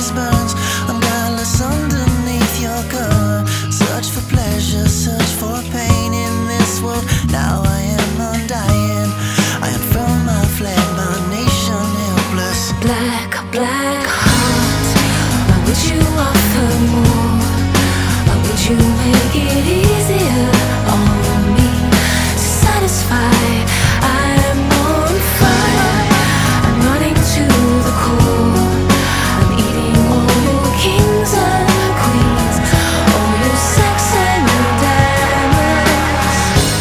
darkness burns. I'm guileless underneath your cover. Search for pleasure, search for pain in this world. Now I am undying. I unfurl my flag, my nation helpless. Black heart, why would you offer more? Why would you make it easier on me to satisfy? I'm on fire, I'm running to the core. I'm eating all your kings and queens, all your sex and your diamonds.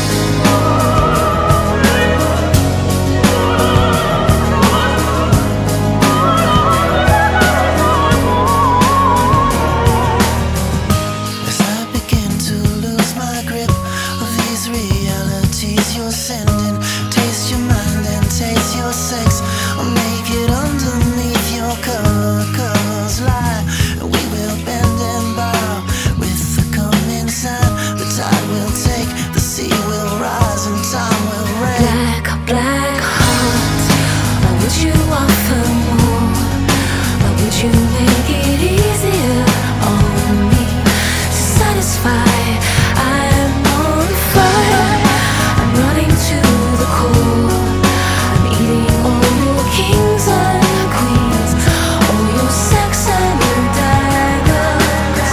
As I begin to lose my grip of these realities you're sending, taste your mind and taste your sex. I'll make it underneath your covers lie, and we will bend and bow with the coming sun. The tide will take, the sea will rise, and time will reign. Black heart, why would you offer more? Why would you make it easier on me to satisfy? I'm on fire, I'm running to the core. I'm eating all your kings and queens, all your sex and your diamonds.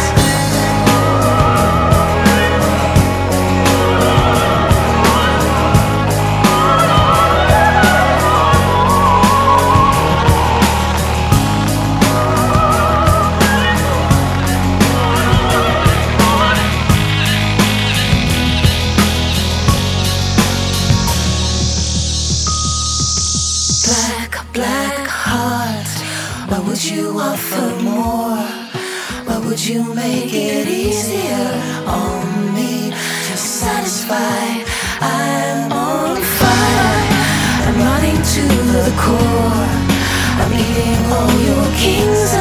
Black heart, why would you offer more? Why would you make it easier on me to satisfy? I'm on fire, I'm running to the core. I'm eating all your kings